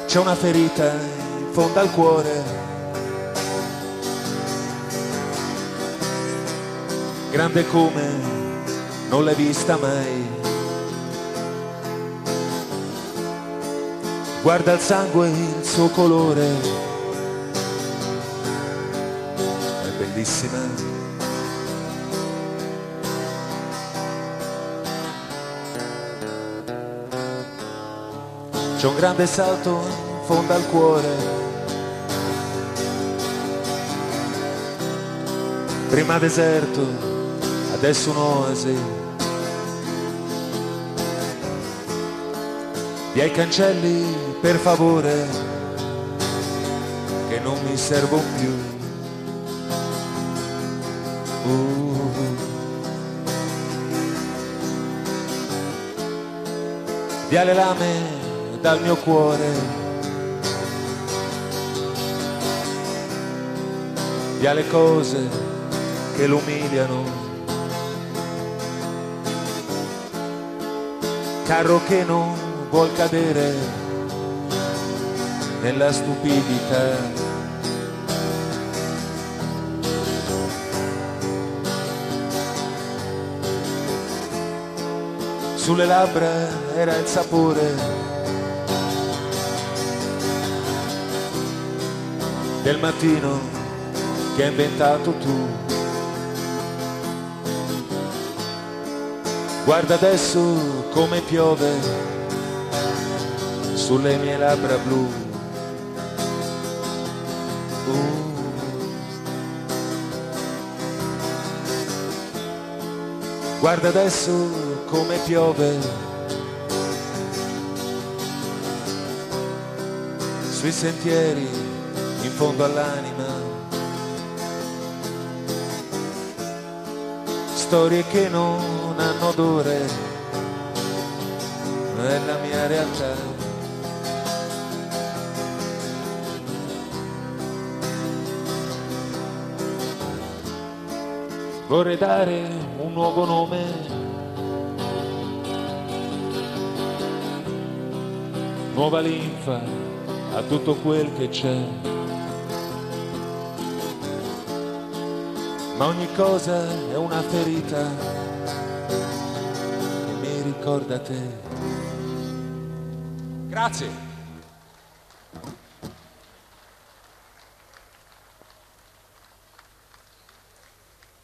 C'è una ferita in fondo al cuore, grande come non l'hai vista mai. Guarda il sangue, il suo colore, è bellissima. C'è un grande salto in fondo al cuore, prima deserto, adesso un'oasi. Via i cancelli, per favore, che non mi servono più. Via le lame dal mio cuore, via le cose che lo umiliano, carro che non vuol cadere nella stupidità. Sulle labbra era il sapore del mattino che hai inventato tu. Guarda adesso come piove sulle mie labbra blu. Guarda adesso come piove sui sentieri in fondo all'anima, storie che non hanno odore, è la mia realtà. Vorrei dare un nuovo nome, nuova linfa a tutto quel che c'è. Ma ogni cosa è una ferita che mi ricorda te. Grazie.